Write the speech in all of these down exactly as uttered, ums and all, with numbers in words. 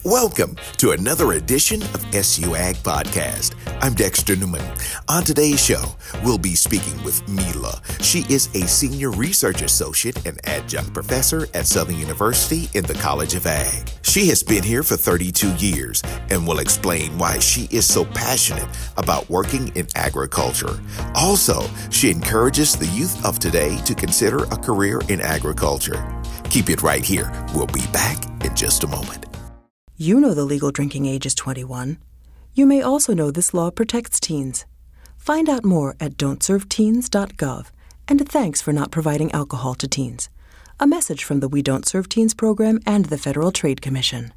Welcome to another edition of S U Ag Podcast. I'm Dexter Newman. On today's show, we'll be speaking with Mila. She is a senior research associate and adjunct professor at Southern University in the College of Ag. She has been here for thirty-two years and will explain why she is so passionate about working in agriculture. Also, she encourages the youth of today to consider a career in agriculture. Keep it right here. We'll be back in just a moment. You know the legal drinking age is twenty-one. You may also know this law protects teens. Find out more at don't serve teens dot gov. And thanks for not providing alcohol to teens. A message from the We Don't Serve Teens program and the Federal Trade Commission.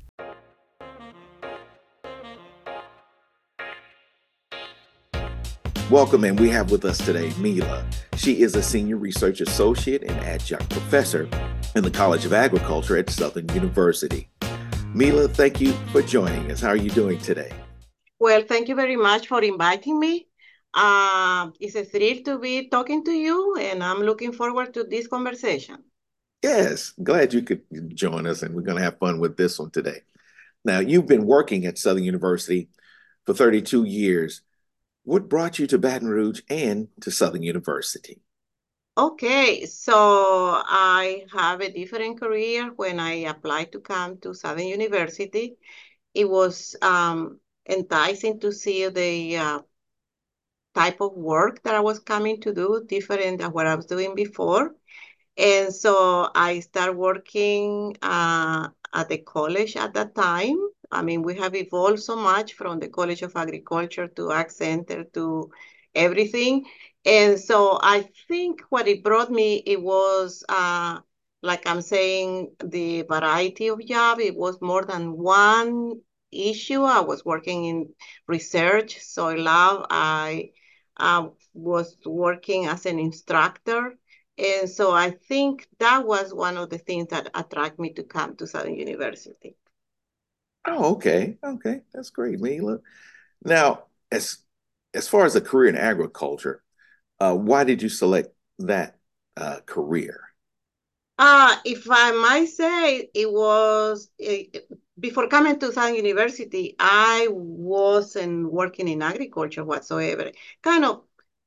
Welcome, and we have with us today Mila. She is a senior research associate and adjunct professor in the College of Agriculture at Southern University. Mila, thank you for joining us. How are you doing today? Well, thank you very much for inviting me. Uh, it's a thrill to be talking to you, and I'm looking forward to this conversation. Yes, glad you could join us, and we're going to have fun with this one today. Now, you've been working at Southern University for thirty-two years. What brought you to Baton Rouge and to Southern University? Okay, so I have a different career. When I applied to come to Southern University, it was um, enticing to see the uh, type of work that I was coming to do, different than what I was doing before. And so I started working uh, at the college at that time. I mean, we have evolved so much from the College of Agriculture to Ag Center to everything. And so I think what it brought me, it was, uh, like I'm saying, the variety of job. It was more than one issue. I was working in research, soil lab. I uh, was working as an instructor. And so I think that was one of the things that attracted me to come to Southern University. Oh, okay. Okay. That's great, Mila. Now, as as far as a career in agriculture, uh, why did you select that uh, career? Uh, if I might say, it was uh, before coming to Southern University, I wasn't working in agriculture whatsoever. Kind of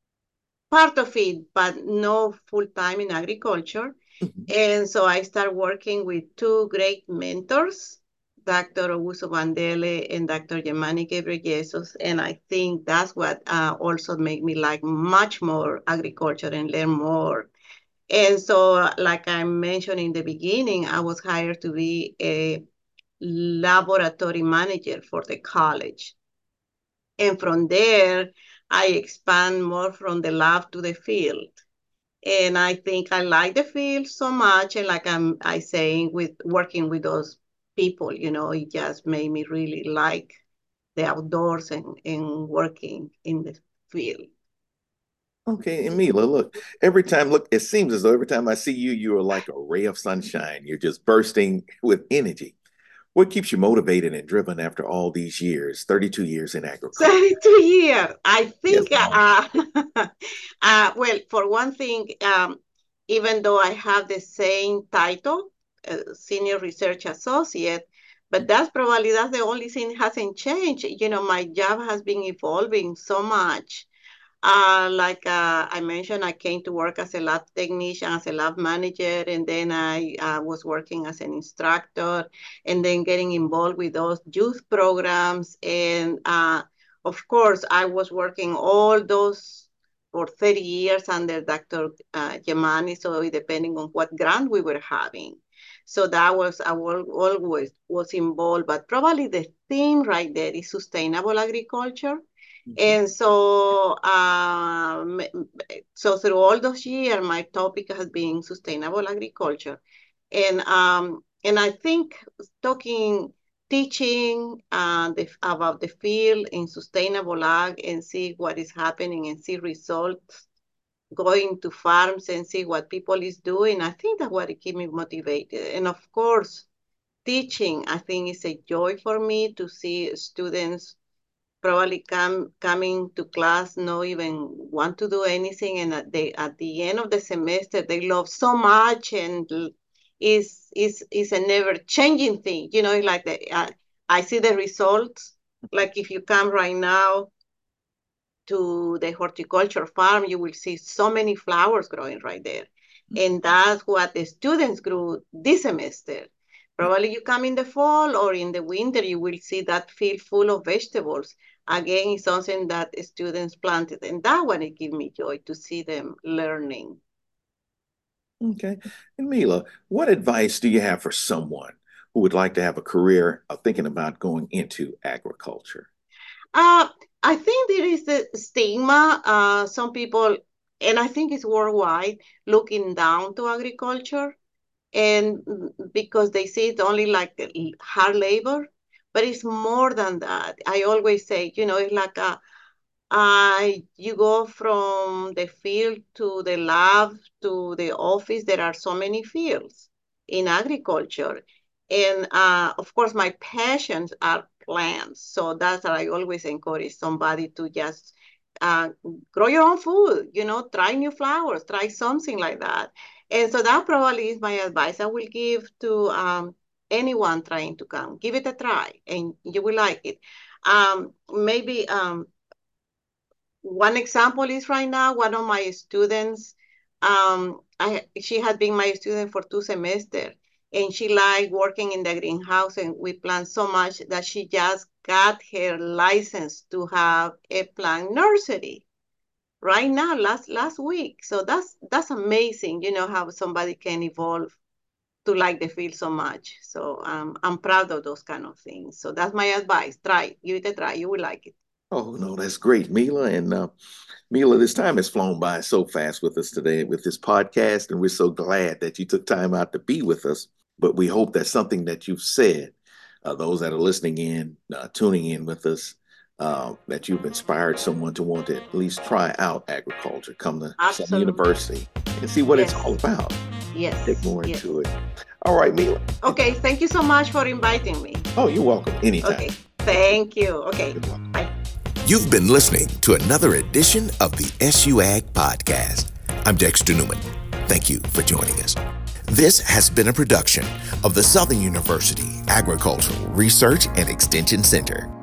part of it, but no full-time in agriculture. Mhm. And so I started working with two great mentors, Doctor Augusto Bandele and Doctor Yemani Ghebreyesus. And I think that's what uh, also made me like much more agriculture and learn more. And so, like I mentioned in the beginning, I was hired to be a laboratory manager for the college. And from there, I expand more from the lab to the field. And I think I like the field so much. And like I'm I saying, with working with those people, you know, it just made me really like the outdoors and, and working in the field. Okay, and Mila, look, every time, look, it seems as though every time I see you, you are like a ray of sunshine. You're just bursting with energy. What keeps you motivated and driven after all these years, thirty-two years in agriculture? thirty-two years. I Yes, think, ma'am. uh, uh, well, for one thing, um, even though I have the same title, uh, Senior Research Associate, but that's probably, that's the only thing that hasn't changed. You know, my job has been evolving so much. Uh, like uh, I mentioned, I came to work as a lab technician, as a lab manager, and then I uh, was working as an instructor, and then getting involved with those youth programs. And uh, of course, I was working all those for thirty years under Doctor Uh, Yemani, so depending on what grant we were having. So that was, I will, always was involved, but probably the theme right there is sustainable agriculture. Mhm. And so, um, so through all those years, my topic has been sustainable agriculture. And um, and I think talking, teaching uh, the, about the field in sustainable ag and see what is happening and see results, going to farms and see what people is doing. I think that's what keep me motivated. And of course, teaching, I think is a joy for me to see students probably come coming to class, not even want to do anything, and at the at the end of the semester they love so much, and is is is a never changing thing, you know, like the uh, I see the results. Like if you come right now to the horticulture farm, you will see so many flowers growing right there. And that's what the students grew this semester. Probably you come in the fall or in the winter, you will see that field full of vegetables. Again, it's something that students planted. And that one, it gives me joy to see them learning. Okay. And Mila, what advice do you have for someone who would like to have a career of thinking about going into agriculture? Uh, I think there is a stigma. Uh, some people, and I think it's worldwide, looking down to agriculture, and because they see it only like hard labor, but it's more than that. I always say, you know, it's like a, uh, you go from the field to the lab to the office. There are so many fields in agriculture. And uh, of course, my passions are plants. So that's what I always encourage somebody to just uh, grow your own food, you know, try new flowers, try something like that. And so that probably is my advice I will give to um, anyone trying to come. Give it a try and you will like it. Um, maybe um, one example is right now, one of my students, um, I, she had been my student for two semesters, and she liked working in the greenhouse, and we plant so much that she just got her license to have a plant nursery right now, last last week. So that's that's amazing, you know, how somebody can evolve to like the field so much. So um, I'm proud of those kind of things. So that's my advice. Try, give it a try. You will like it. Oh, no, that's great, Mila. And uh, Mila, this time has flown by so fast with us today with this podcast, and we're so glad that you took time out to be with us. But we hope that something that you've said, uh, those that are listening in, uh, tuning in with us, uh, that you've inspired someone to want to at least try out agriculture, come to Southern University and see what yes. it's all about. Yes. Dig more yes. into it. All right, Mila. Okay, thank you so much for inviting me. Oh, you're welcome. Anytime. Okay, thank you. Okay, bye. You've been listening to another edition of the S U Ag Podcast. I'm Dexter Newman. Thank you for joining us. This has been a production of the Southern University Agricultural Research and Extension Center.